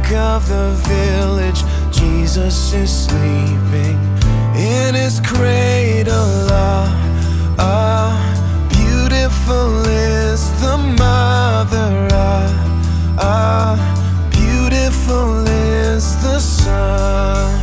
folk of the village, Jesus is sleeping in his cradle. Beautiful is the mother. Beautiful is the son.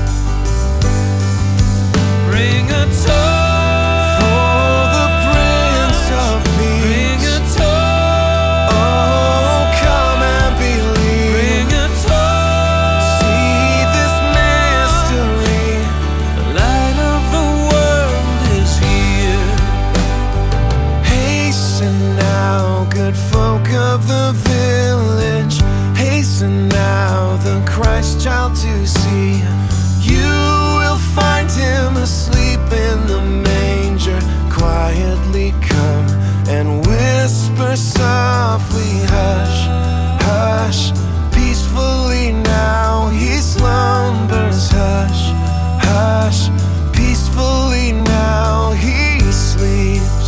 Bring a toast for the Prince of Peace. Bring a toast. Oh, come and believe. Bring a toast. See this mystery. The light of the world is here. Hasten now, good folk of the village. Hasten now, the Christ child to see. You will find him asleep in the manger. Quietly come and whisper softly, hush, hush. Peacefully now he slumbers, hush, hush. Peacefully now he sleeps.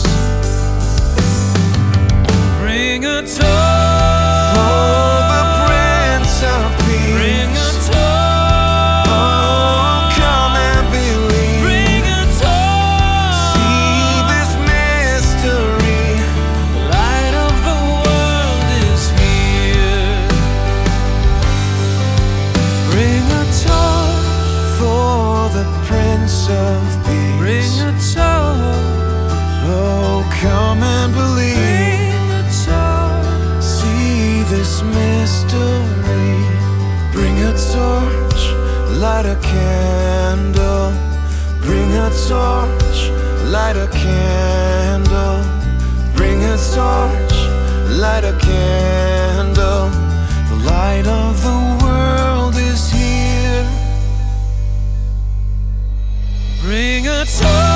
Bring a toast for the Prince of Peace. Bring a toast. Oh, come and believe. Bring a toast. See this mystery. The light of the world is here. Bring a toast for the Prince of Peace. Bring a toast. Oh, come and believe. Bring a toast. See this mystery. Bring a torch, light a candle. Bring a torch, light a candle. Bring a torch, light a candle. The light of the world is here. Bring a torch.